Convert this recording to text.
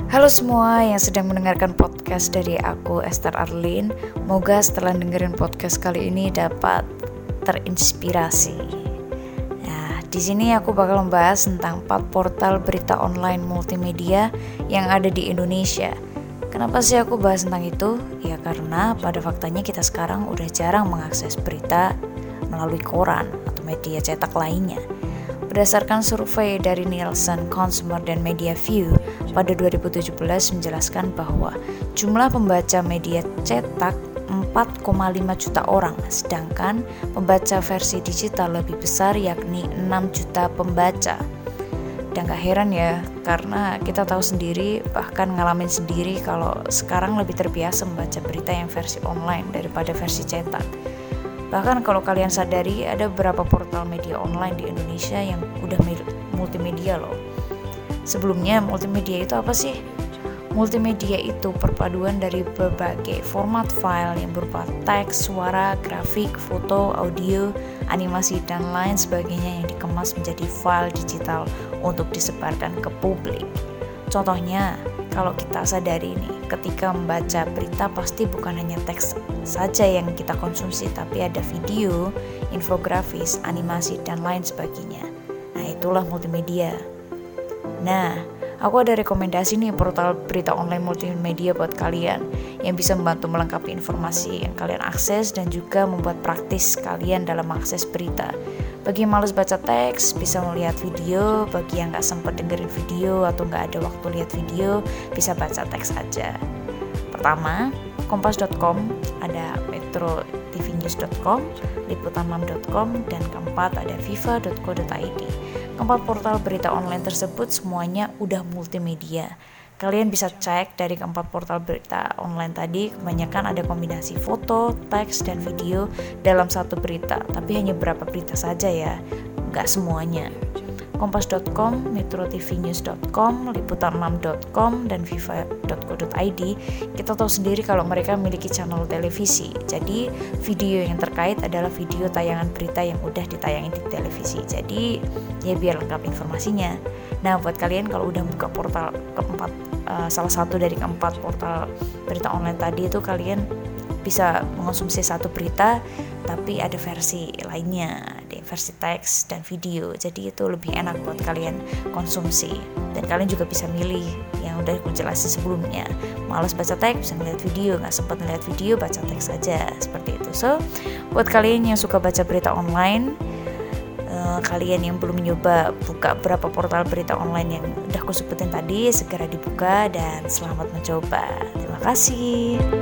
Halo semua yang sedang mendengarkan podcast dari aku, Esther Arlin. Moga setelah dengerin podcast kali ini dapat terinspirasi. Nah, di sini aku bakal membahas tentang 4 portal berita online multimedia yang ada di Indonesia. Kenapa sih aku bahas tentang itu? Ya karena pada faktanya kita sekarang udah jarang mengakses berita melalui koran atau media cetak lainnya. Berdasarkan survei dari Nielsen Consumer dan Media View pada 2017 menjelaskan bahwa jumlah pembaca media cetak 4,5 juta orang, sedangkan pembaca versi digital lebih besar yakni 6 juta pembaca. Dan gak heran ya, karena kita tahu sendiri, bahkan ngalamin sendiri kalau sekarang lebih terbiasa membaca berita yang versi online daripada versi cetak. Bahkan kalau kalian sadari ada beberapa portal media online di Indonesia yang udah multimedia loh. Sebelumnya multimedia itu apa sih? Multimedia itu perpaduan dari berbagai format file yang berupa teks, suara, grafik, foto, audio, animasi, dan lain sebagainya yang dikemas menjadi file digital untuk disebarkan ke publik. Contohnya, kalau kita sadari nih, ketika membaca berita pasti bukan hanya teks saja yang kita konsumsi, tapi ada video, infografis, animasi, dan lain sebagainya. Nah, itulah multimedia. Nah, aku ada rekomendasi nih portal berita online multimedia buat kalian yang bisa membantu melengkapi informasi yang kalian akses dan juga membuat praktis kalian dalam mengakses berita. Bagi yang males baca teks, bisa melihat video. Bagi yang gak sempat dengerin video atau gak ada waktu lihat video, bisa baca teks aja. Pertama, kompas.com, ada metrotvnews.com, liputan6.com, dan keempat ada viva.co.id. Keempat portal berita online tersebut semuanya udah multimedia. Kalian bisa cek dari keempat portal berita online tadi, kebanyakan ada kombinasi foto, teks, dan video dalam satu berita, tapi hanya beberapa berita saja ya, nggak semuanya. Kompas.com, metrotvnews.com, liputan6.com, dan viva.co.id. Kita tahu sendiri kalau mereka memiliki channel televisi, jadi video yang terkait adalah video tayangan berita yang udah ditayangin di televisi, jadi ya biar lengkap informasinya. Nah, buat kalian kalau udah buka portal keempat, salah satu dari keempat portal berita online tadi itu, kalian bisa mengonsumsi satu berita tapi ada versi lainnya, ada versi teks dan video, jadi itu lebih enak buat kalian konsumsi. Dan kalian juga bisa milih yang udah aku jelasin sebelumnya, malas baca teks bisa ngeliat video, nggak sempat ngeliat video baca teks saja, seperti itu. So buat kalian yang suka baca berita online, kalian yang belum nyoba buka berapa portal berita online yang udah aku sebutin tadi, segera dibuka dan selamat mencoba. Terima kasih.